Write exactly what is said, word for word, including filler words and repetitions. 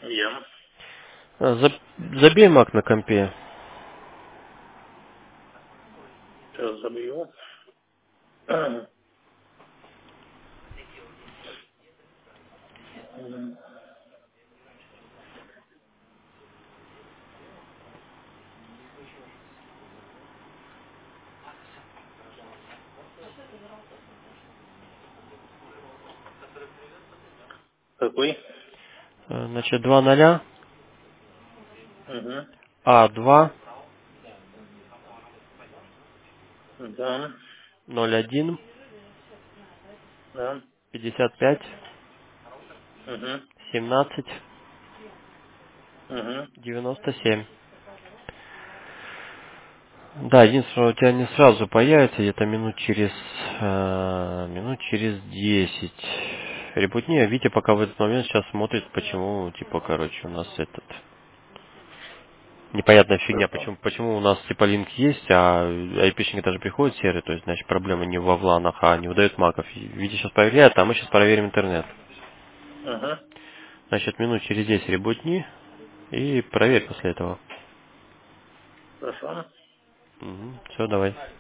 Я. А, за- Забей мак на компе. Сейчас забью. Какой? А, Значит, два ноля, Угу. а два, Да. ноль один, Да. пятьдесят пять, Угу. семнадцать, Угу. девяносто семь. Да, единственное, у тебя не сразу появится, где-то минут через э, минут через десять. Репутни, а Витя пока в этот момент сейчас смотрит, почему, типа, короче, у нас этот непонятная фигня, Хорошо. почему, почему у нас типа линк есть, а айпишники даже приходят серые, то есть, значит, проблема не во вланах, а не выдают маков. И Витя сейчас проверяет, а мы сейчас проверим интернет. Угу. Значит, минут через десять ребутни и проверь после этого. Хорошо. Все, давай.